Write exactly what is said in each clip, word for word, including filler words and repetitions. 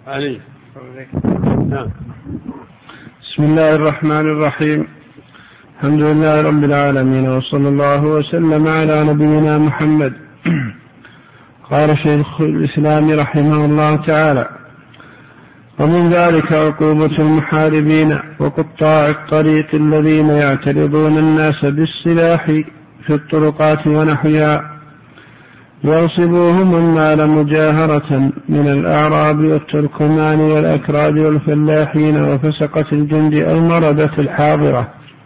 علي. نعم. بسم الله الرحمن الرحيم. الحمد لله رب العالمين، وصلى الله وسلم على نبينا محمد. قال شيخ الإسلام رحمه الله تعالى: ومن ذلك عقوبة المحاربين وقطاع الطريق الذين يعترضون الناس بالسلاح في الطرقات ونحوها، يغصبوهم المال مجاهرة من الأعراب والتركمان والأكراد والفلاحين وفسقة الجند أو المردة الحاضرة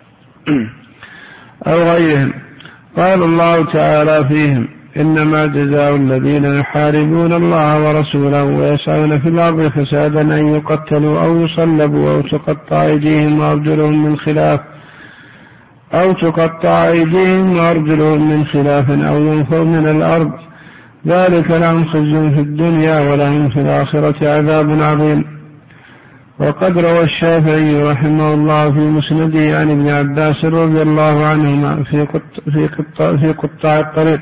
أو غيرهم. قال الله تعالى فيهم: إنما جزاء الذين يحاربون الله ورسوله ويسعون في الأرض فسادا أن يقتلوا أو يصلبوا أو تقطع أيديهم وأرجلهم من خلاف أو تقطع أيديهم وأرجلهم من خلاف أو ينفوا من الأرض، ذلك لهم خزي في الدنيا ولهم في الآخرة عذاب عظيم. وقد روى الشافعي رحمه الله في مسنده عن ابن عباس رضي الله عنهما في قط في قط في قطاع الطريق: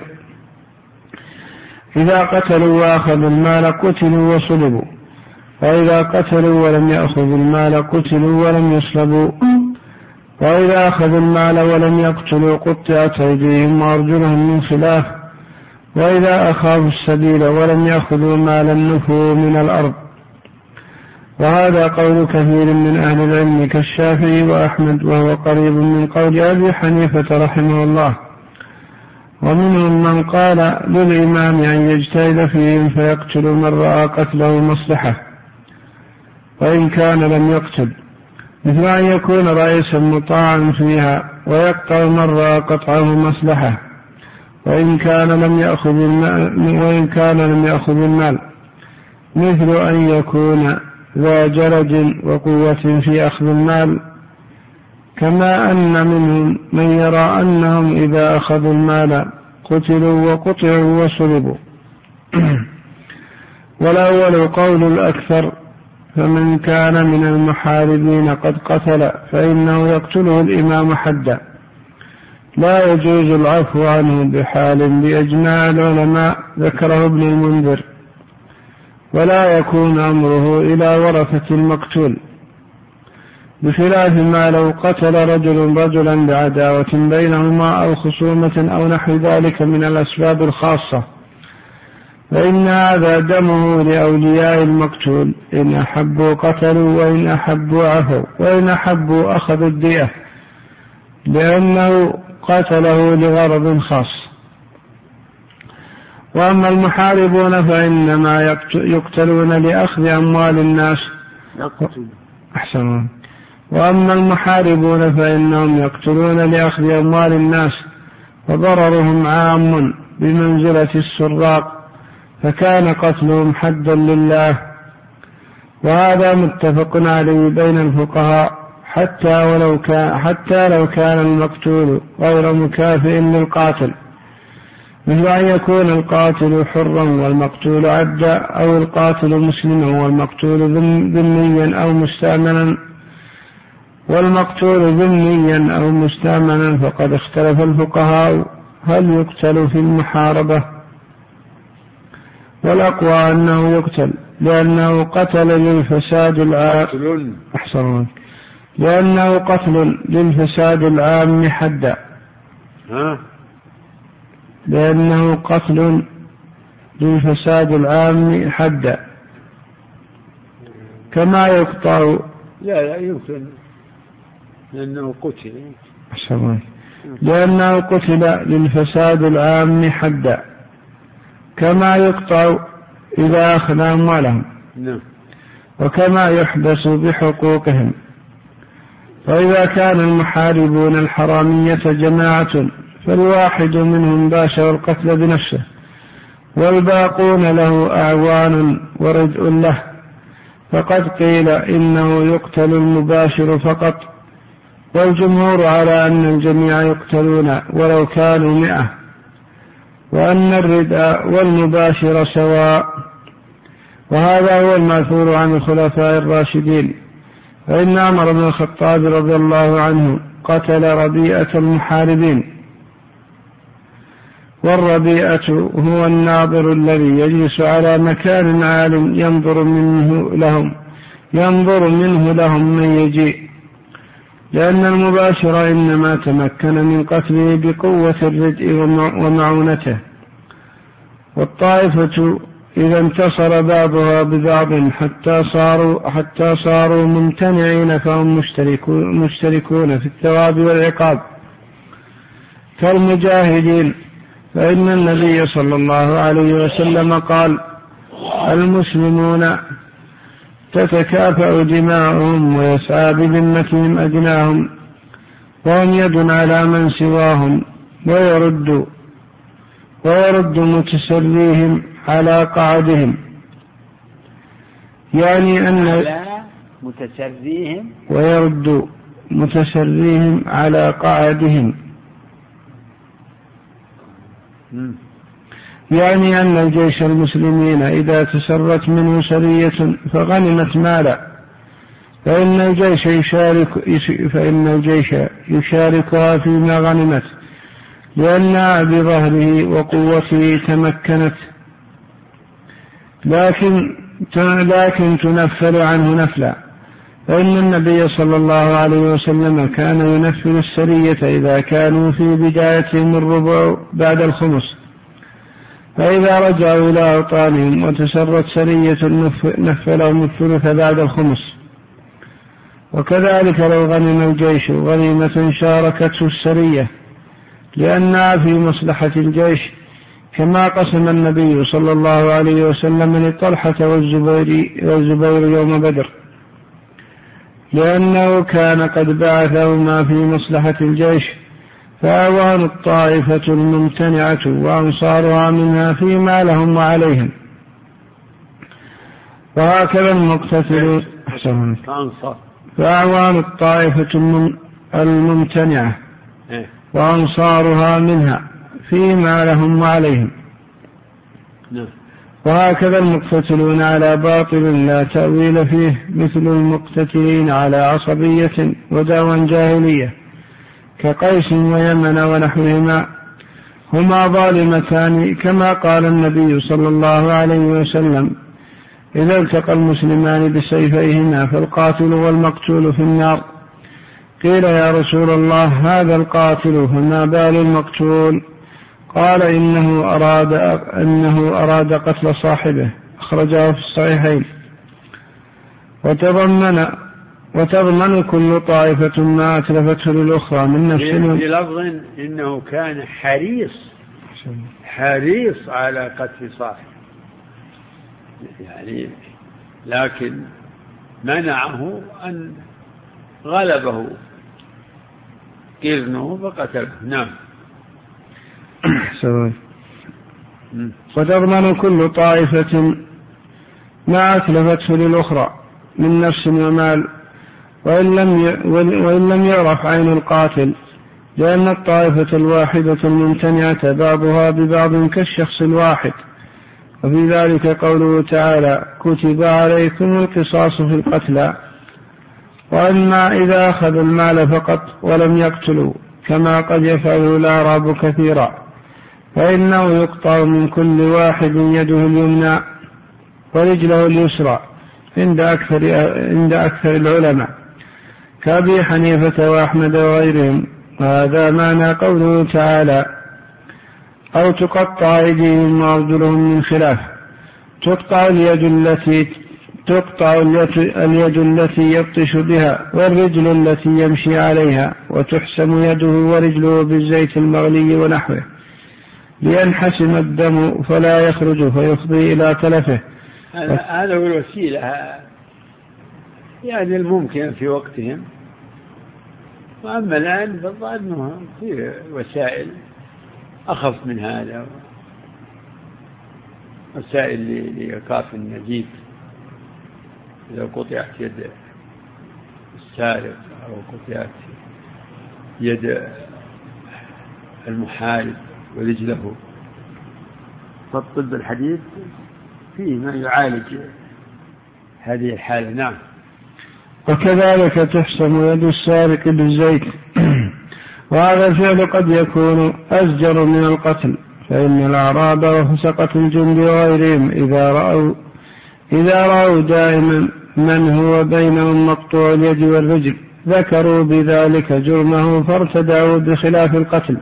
إذا قتلوا وأخذوا المال قتلوا وصلبوا، وإذا قتلوا ولم يأخذوا المال قتلوا ولم يصلبوا، وإذا أخذوا المال ولم يقتلوا قطعت أيديهم وأرجلهم من خلاف، وإذا أخافوا السبيل ولم يأخذوا مالا نفوا من الأرض. وهذا قول كثير من أهل العلم كالشافعي وأحمد، وهو قريب من قول أبي حنيفة رحمه الله. ومنهم من قال للإمام أن يجتهد فيهم فيقتل من رأى قتله مصلحة وإن كان لم يقتل، مثل أن يكون رئيسا مطاعا فيها ويقطع من رأى قطعه مصلحة وإن كان لم يأخذ المال، وإن كان لم يأخذ المال، مثل أن يكون ذا جلد وقوة في أخذ المال، كما أن منهم من يرى أنهم إذا أخذوا المال قتلوا وقطعوا وصلبوا. والأول قول الأكثر: فمن كان من المحاربين قد قتل فإنه يقتله الإمام حدا، لا يجوز العفو عنه بحال بإجماع العلماء، ذكره ابن المنذر، ولا يكون أمره إلى ورثة المقتول، بخلاف ما لو قتل رجل رجلا بعداوة بينهما أو خصومة أو نحو ذلك من الأسباب الخاصة، فإن هذا دمه لأولياء المقتول، إن أحبوا قتلوا وإن أحبوا عفوا وإن أحبوا أخذوا الدية، لأنه قتله لغرض خاص. وأما المحاربون فإنما يقتلون لأخذ أموال الناس. أحسن. وأما المحاربون فإنهم يقتلون لأخذ أموال الناس، وضررهم عام بمنزلة السراق، فكان قتلهم حدا لله. وهذا متفق عليه بين الفقهاء، حتى ولو كان حتى لو كان المقتول غير مكافئ للقاتل، مثل أن يكون القاتل حرا والمقتول عبدا، أو القاتل مسلما والمقتول ذميا أو مستأمنا والمقتول ذميا أو مستأمنا فقد اختلف الفقهاء هل يقتل في المحاربة، والأقوى أنه يقتل، لأنه قتل للفساد العام أحسن لأنه قتل للفساد العام حدا لأنه قتل للفساد العام حدا كما يقطع. لا لا يمكن، لأنه قتل لأنه قتل للفساد العام حدا كما يقطع إذا أخذ أموالهم، وكما يحبس بحقوقهم. فإذا كان المحاربون الحرامية جماعة فالواحد منهم باشر القتل بنفسه، والباقون له أعوان وردء له، فقد قيل إنه يقتل المباشر فقط، والجمهور على أن الجميع يقتلون ولو كانوا مئة، وأن الردء والمباشر سواء. وهذا هو المأثور عن الخلفاء الراشدين، فإن عمر بن الخطاب رضي الله عنه قتل ربيئة المحاربين، والربيئة هو الناظر الذي يجلس على مكان عال ينظر منه لهم ينظر منه لهم من يجيء، لأن المباشر إنما تمكن من قتله بقوة الردء ومعونته. والطائفة إذا انتصر بعضها ببعض حتى صاروا, حتى صاروا ممتنعين فهم مشتركون, مشتركون في الثواب والعقاب كالمجاهدين. فإن النبي صلى الله عليه وسلم قال: المسلمون تتكافأ دماؤهم ويسعى بذمتهم أدناهم، وهم يد على من سواهم، ويرد ويرد متسريهم على قعدهم، يعني أن على متسريهم ويرد متسريهم على قعدهم، يعني أن الجيش المسلمين إذا تسرت منه سرية فغنمت مالا فإن الجيش يشارك فإن الجيش يشاركها فيما غنمت، لأنها بظهره وقوته تمكنت، لكن لكن تنفل عنه نفلا. فإن النبي صلى الله عليه وسلم كان ينفل السرية إذا كانوا في بدايتهم الربع بعد الخمس، فإذا رجعوا إلى أوطانهم وتسرت سرية نفلهم الثلث بعد الخمس. وكذلك لو غنم الجيش غنيمة شاركته السرية، لأنها في مصلحة الجيش، كما قسم النبي صلى الله عليه وسلم لطلحة والزبير, والزبير يوم بدر، لأنه كان قد بعثهما في مصلحة الجيش. فأوان الطائفة الممتنعة وأنصارها منها فيما لهم وعليهم. وهكذا المقتتل فأعوان الطائفة الممتنعة وأنصارها منها فيما لهم وعليهم. وهكذا المقتتلون على باطل لا تأويل فيه، مثل المقتتلين على عصبية ودعوى جاهلية كقيس ويمن ونحوهما، هما ظالمتان، كما قال النبي صلى الله عليه وسلم: إذا التقى المسلمان بسيفيهما فالقاتل والمقتول في النار. قيل: يا رسول الله، هذا القاتل فما بال المقتول؟ قال: إنه أراد, إنه أراد قتل صاحبه. أخرجه في الصحيحين. وتضمن وتضمن كل طائفة ما أتلفته للأخرى من نفسه. في لفظ إنه كان حريص حريص على قتل صاحبه، يعني لكن منعه أن غلبه قرنه فقتله. نعم. وتضمن كل طائفة ما أتلفته للأخرى من نفس ومال، وإن لم وإن لم يعرف عين القاتل، لأن الطائفة الواحدة الممتنعة بعضها ببعض كالشخص الواحد. وفي ذلك قوله تعالى: كتب عليكم القصاص في القتلى. وأما إذا أخذ المال فقط ولم يقتلوا، كما قد يفعل الأعراب كثيرا، فإنه يقطع من كل واحد يده اليمنى ورجله اليسرى عند أكثر, عند أكثر العلماء كأبي حنيفة وأحمد وغيرهم. وهذا معنى قوله تعالى: أو تقطع أيديهم وأرجلهم من خلاف. تقطع اليد التي تقطع اليد التي يبطش بها، والرجل التي يمشي عليها، وتحسم يده ورجله بالزيت المغلي ونحوه، لينحسم الدم فلا يخرج فيفضي إلى تلفه. هذا هو الوسيلة يعني الممكن في وقتهم. وأما الآن فالظاهر أنه في وسائل أخف من هذا، وسائل لإيقاف النزيف إذا قطعت يد السارق أو قطعت يد المحارب ورجله. فالطب الحديث فيه ما يعالج هذه الحالة. نعم. وكذلك تحسم يد السارق بالزيت. وهذا الفعل قد يكون أزجر من القتل، فإن الأعراب وفسقة الجند وغيرهم إذا رأوا, إذا رأوا دائما من هو بينهم مقطوع اليد والرجل ذكروا بذلك جرمه فارتدعوا بخلاف القتل،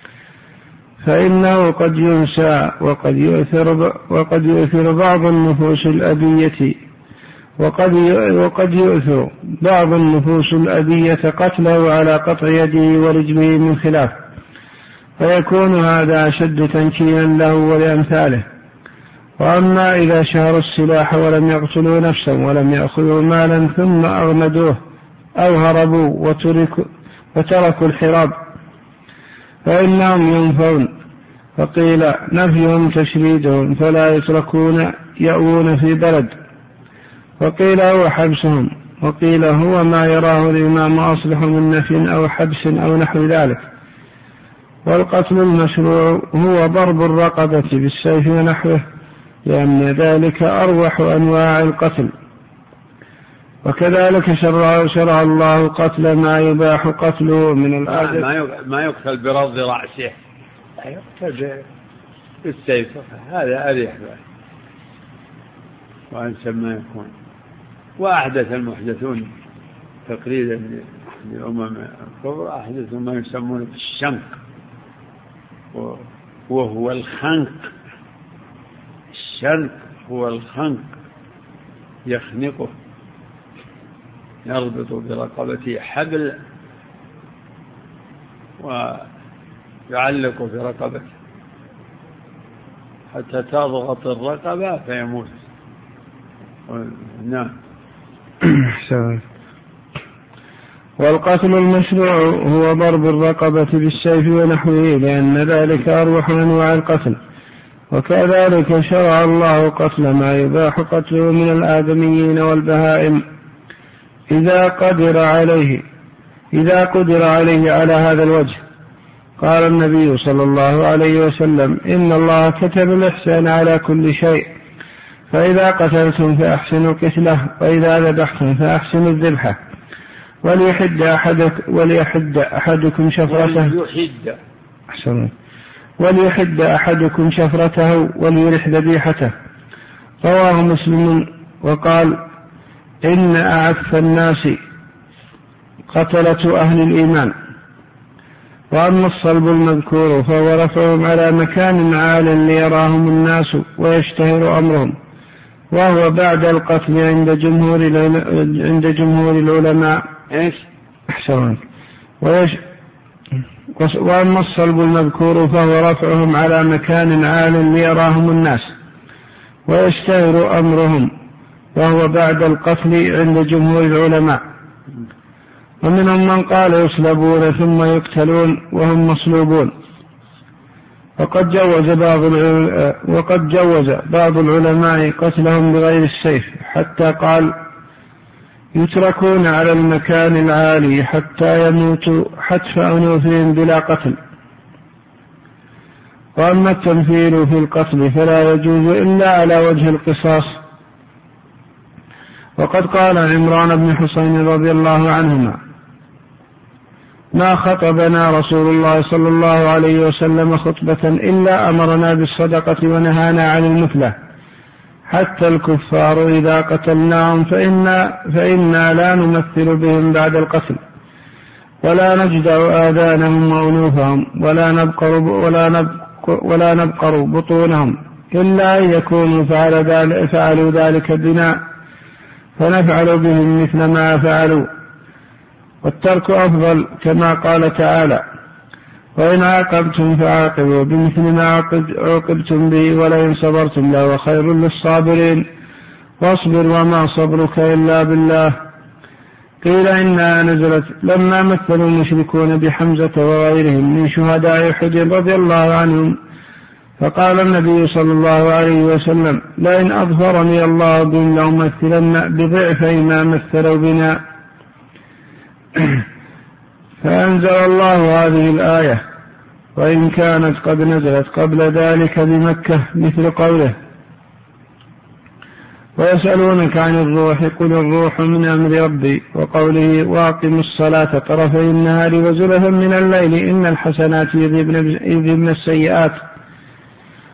فإنه قد ينسى وقد يؤثر, وقد يؤثر بعض النفوس الأبية وقد وقد يؤثر بعض النفوس الأبية قتله على قطع يده ورجله من خلاف، فيكون هذا أشد تنكيلا له ولأمثاله. وأما إذا شهروا السلاح ولم يقتلوا نفسا ولم يأخذوا مالا ثم أغمدوه أو هربوا وتركوا, وتركوا الحراب فإنهم ينفون، فقيل نفيهم تشريدهم فلا يتركون يأوون في بلد، وقيل هو حبسهم، وقيل هو ما يراه الإمام أصلح من نفي أو حبس أو نحو ذلك. والقتل المشروع هو ضرب الرقبة بالسيف ونحوه، لأن ذلك أروح أنواع القتل. وكذلك شرع, شرع الله قتل ما يباح قتله من الآدم، ما يقتل برض رأسه، يقتل بالسيف، هذا أريح وأنسب ما يكون. وأحدث المحدثون تقريبا للأمم الكبرى أحدثوا ما يسمونه الشنق، وهو الخنق. الشنق هو الخنق، يخنقه، يربط برقبته حبل ويعلق في رقبته حتى تضغط الرقبة فيموت. نعم. والقتل المشروع هو ضرب الرقبة بالسيف ونحوه، لأن ذلك أروح أنواع القتل. وكذلك شرع الله قتل ما يباح قتله من الآدميين والبهائم إذا قدر عليه إذا قدر عليه على هذا الوجه. قال النبي صلى الله عليه وسلم: إن الله كتب الإحسان على كل شيء، فإذا قتلتم فأحسنوا القتلة، وإذا ذبحتم فأحسنوا الذبحة، وليحد أحدك وليحد أحدكم شفرته أحسن وليحد أحدكم شفرته وليرح ذبيحته. رواه مسلم. وقال: إن أعف الناس قتلة أهل الإيمان. وأما الصلب المذكور فهو رفعهم على مكان عال ليراهم الناس ويشتهر أمرهم، وهو بعد القتل عند جمهور عند جمهور العلماء. إيش؟ أحسن. ويش وأما الصلب المذكور فهو رفعهم على مكان عال ليراهم الناس ويشتهر أمرهم، وهو بعد القتل عند جمهور العلماء. ومنهم من قال يصلبون ثم يقتلون وهم مصلوبون. وقد جوز بعض وقد جوز بعض العلماء قتلهم بغير السيف، حتى قال: يتركون على المكان العالي حتى يموتوا حتف أنوفهم بلا قتل. وأما التمثيل في القتل فلا يجوز إلا على وجه القصاص. وقد قال عمران بن حسين رضي الله عنهما: ما خطبنا رسول الله صلى الله عليه وسلم خطبة إلا أمرنا بالصدقة ونهانا عن المثلة، حتى الكفار إذا قتلناهم فإنا, فإنا لا نمثل بهم بعد القتل، ولا نجدع آذانهم وأنوفهم، ولا نبقر, ولا نبقر, ولا نبقر بطونهم، إلا أن يكونوا فعلوا ذلك بنا فنفعل بهم مثل ما فعلوا. والترك أفضل، كما قال تعالى: وإن عاقبتم فعاقبوا بمثل ما عوقبتم به ولئن صبرتم لهو خير للصابرين، واصبر وما صبرك إلا بالله. قيل إنها نزلت لما مثل المشركون بحمزة وغيرهم من شهداء أحد رضي الله عنهم، فقال النبي صلى الله عليه وسلم: لئن أظفرني الله بهم لأمثلن بضعفي ما مثلوا بنا. فأنزل الله هذه الآية: وإن كانت قد نزلت قبل ذلك بمكة، مثل قوله: ويسألونك عن الروح قل الروح من أمر ربي، وقوله: وأقم الصلاة طرفي النهار وزلفا من الليل إن الحسنات يذهبن السيئات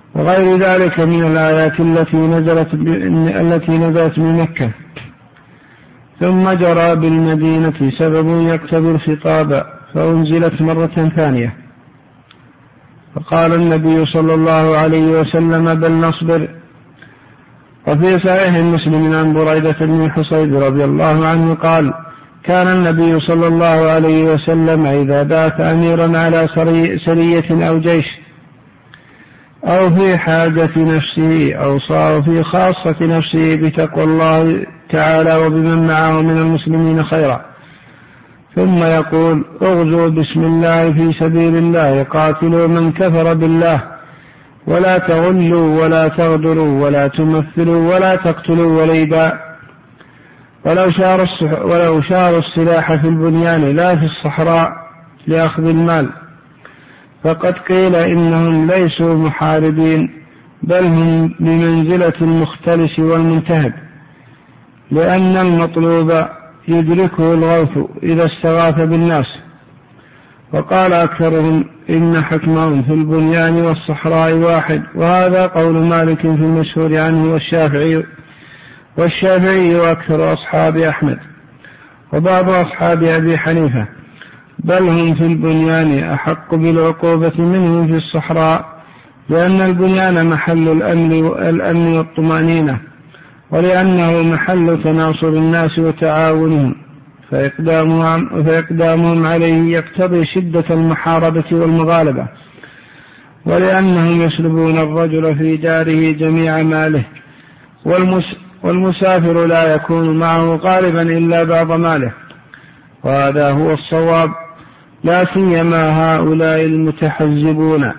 وغير ذلك من الآيات التي نزلت التي نزلت من مكة. ثم جرى بالمدينة سبب يقتضي الخطاب فأنزلت مرة ثانية، فقال النبي صلى الله عليه وسلم بل نصبر. وفي صحيح مسلم عن بريدة بن الحصيب رضي الله عنه قال كان النبي صلى الله عليه وسلم إذا بعث أميرا على سرية أو جيش أو في حاجة نفسه أو صار في خاصة نفسه بتقوى الله تعالى وبمن معه من المسلمين خيرا، ثم يقول اغزوا بسم الله في سبيل الله قاتلوا من كفر بالله ولا تغلوا ولا تغدروا ولا تمثلوا ولا تقتلوا وليدا، ولو شار, ولو شار السلاح في البنيان لا في الصحراء لأخذ المال، فقد قيل إنهم ليسوا محاربين بل هم بمنزلة المختلس والمنتهب، لأن المطلوب يدركه الغوث إذا استغاث بالناس. وقال أكثرهم إن حكمهم في البنيان والصحراء واحد، وهذا قول مالك في المشهور عنه والشافعي والشافعي وأكثر أصحاب أحمد وبعض أصحاب أبي حنيفة، بل هم في البنيان أحق بالعقوبة منهم في الصحراء، لأن البنيان محل الأمن والطمأنينة، ولأنه محل تناصر الناس وتعاونهم، فإقدامهم, فإقدامهم عليه يقتضي شدة المحاربة والمغالبة، ولأنهم يسلبون الرجل في داره جميع ماله، والمس والمسافر لا يكون معه غالبا إلا بعض ماله، وهذا هو الصواب، لا سيما هؤلاء المتحزبون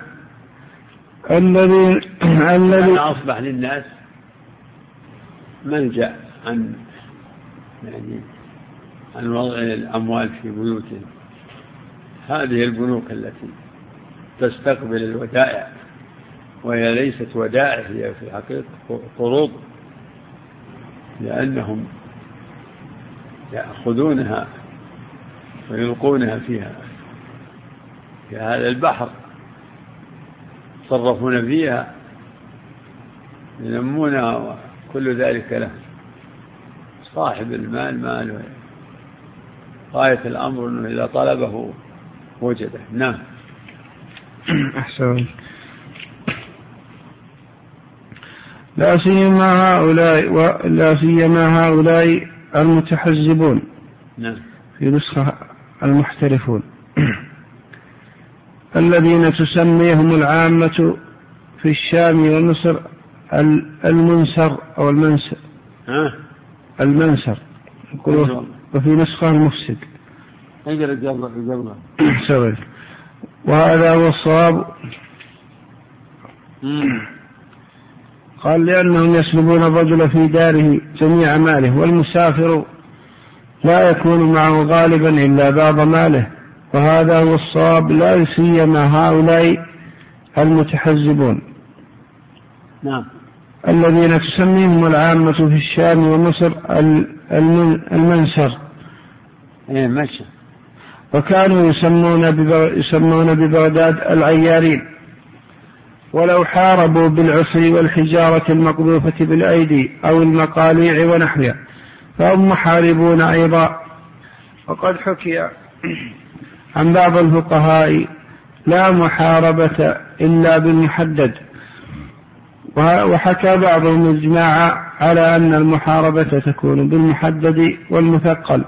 الذي الذي أصبح للناس ملجأ عن يعني عن وضع الأموال في بيوتهم. هذه البنوك التي تستقبل الودائع، وهي ليست ودائع، هي في الحقيقة قروض، لأنهم يأخذونها ويلقونها فيها في هذا البحر، يتصرفون فيها ينمونها، وكل ذلك له. صاحب المال ماله، غاية الأمر أنه إذا طلبه وجده. نعم. أحسن. لا سيما هؤلاء ولا سيما هؤلاء المتحزبون. نعم. في نسخة المحترفون الذين تسميهم العامة في الشام ومصر المنسر أو المنسر. ها؟ المنسر، وفي نسخة المفسد. وهذا هو الصواب. قال لأنهم يسلبون الرجل في داره جميع ماله، والمسافر لا يكون معه غالبا إلا بعض ماله، وهذا هو الصواب، لا سيما هؤلاء المتحزبون. نعم. الذين تسميهم العامة في الشام ومصر المنسر. إيه ماشي. وكانوا يسمون يسمون ببغداد العيارين، ولو حاربوا بالعصي والحجارة المقذوفة بالأيدي أو المقاليع ونحوها فهم محاربون أيضا. وقد حكي عن بعض الفقهاء لا محاربة إلا بالمحدد، وحكى بعضهم الإجماع على أن المحاربة تكون بالمحدد والمثقل،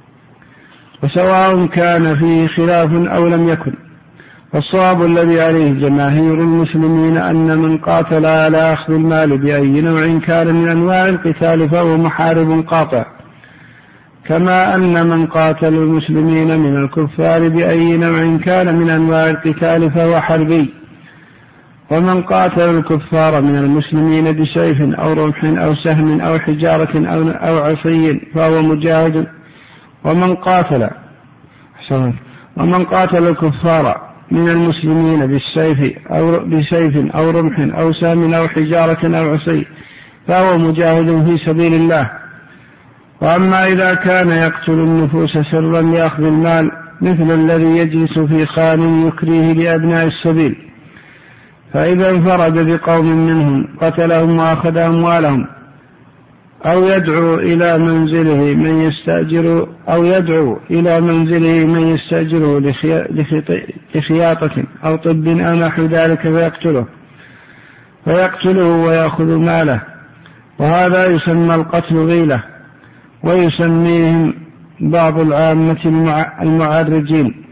وسواء كان فيه خلاف أو لم يكن. فالصواب الذي عليه جماهير المسلمين أن من قاتل على أخذ المال بأي نوع كان من أنواع القتال فهو محارب قاطع، كما أن من قاتل المسلمين من الكفار بأي نوع كان من أنواع القتال فهو حربي. ومن قاتل الكفار من المسلمين بسيف أو رمح أو سهم أو حجارة أو عصي فهو مجاهد. ومن قاتل ومن قاتل الكفار من المسلمين بالسيف أو بسيف أو رمح أو سهم أو حجارة أو عصي فهو مجاهد في سبيل الله. وأما إذا كان يقتل النفوس سرا لأخذ المال مثل الذي يجلس في خان يكريه لأبناء السبيل، فإذا انفرد بقوم منهم قتلهم وأخذ أموالهم، أو يدعو إلى منزله من يستأجر أو يدعو إلى منزله من يستأجره لخياطة أو طب أو نحو ذلك فيقتله فيقتله ويأخذ ماله، وهذا يسمى القتل غيلة، ويسميهم بعض العامة المعرجين.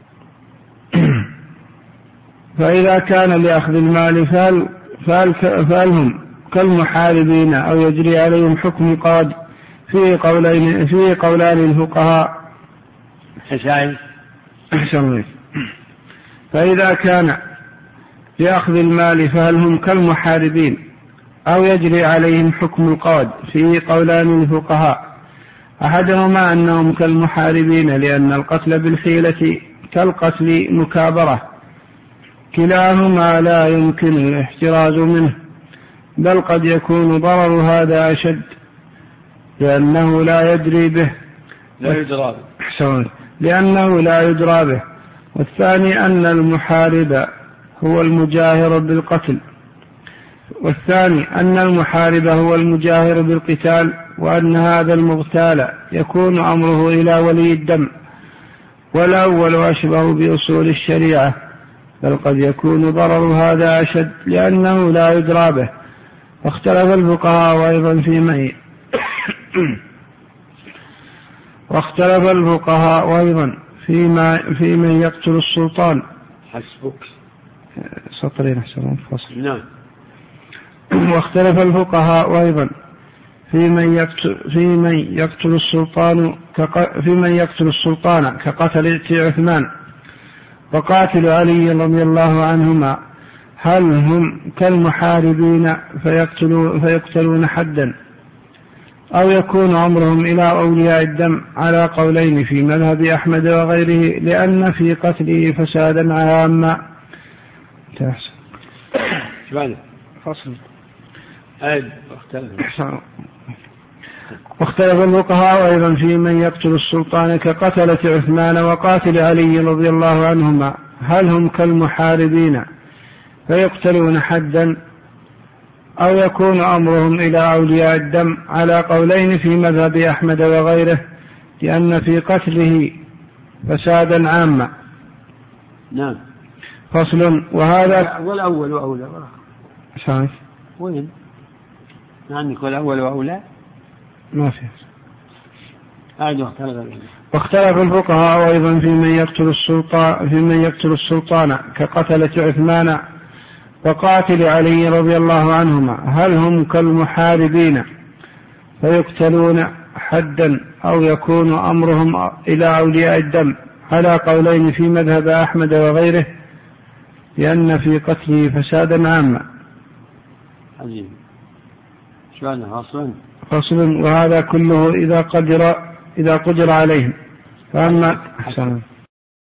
فإذا كان لأخذ المال فهل, فهل, فهل هم كالمحاربين أو يجري عليهم حكم القاد؟ فيه قولين فيه قولان الفقهاء. فإذا كان لأخذ المال فهل هم كالمحاربين أو يجري عليهم حكم القاد؟ فيه قولان الفقهاء. أحدهما أنهم كالمحاربين لأن القتل بالحيلة كالقتل مكابرة، كلاهما لا يمكن الاحتراز منه، بل قد يكون ضرر هذا أشد لأنه لا يدري به لا يدرى به لأنه لا يدرى به. والثاني أن المحارب هو المجاهر بالقتل والثاني أن المحارب هو المجاهر بالقتال، وأن هذا المغتال يكون أمره إلى ولي الدم، والأول أشبه بأصول الشريعة، بل قد يكون ضرر هذا أشد لأنه لا يدرى به. واختلف الفقهاء أيضا في من واختلف الفقهاء أيضا فيما في من يقتل السلطان. حسبك سطرين أحسن فصل. نعم. واختلف الفقهاء أيضا في من يقتل في من يقتل السلطان في من يقتل السلطان كقتل عثمان وقاتل علي رضي الله عنهما، هل هم كالمحاربين فيقتلون, فيقتلون حدا أو يكون أمرهم إلى أولياء الدم؟ على قولين في مذهب أحمد وغيره، لأن في قتله فسادا عاما. فصل. واختلف الفقهاء أيضا في من يقتل السلطان كقتلة عثمان وقاتل علي رضي الله عنهما، هل هم كالمحاربين فيقتلون حدا أو يكون أمرهم إلى أولياء الدم؟ على قولين في مذهب أحمد وغيره، لأن في قتله فسادا عاما. نعم. فصل. وهذا والأول وأولى شايف وين عندك والأول وأولى ما فيه. واختلف الفقهاء أيضا في من يقتل السلطان في من يقتل السلطان كقتلة عثمان وقاتل علي رضي الله عنهما، هل هم كالمحاربين فيقتلون حدا أو يكون أمرهم إلى أولياء الدم؟ على قولين في مذهب أحمد وغيره، لأن في قتله فسادا عاما. عجيب. شو فصل. فصل. وهذا كله إذا قدر إذا قدر عليهم. فأما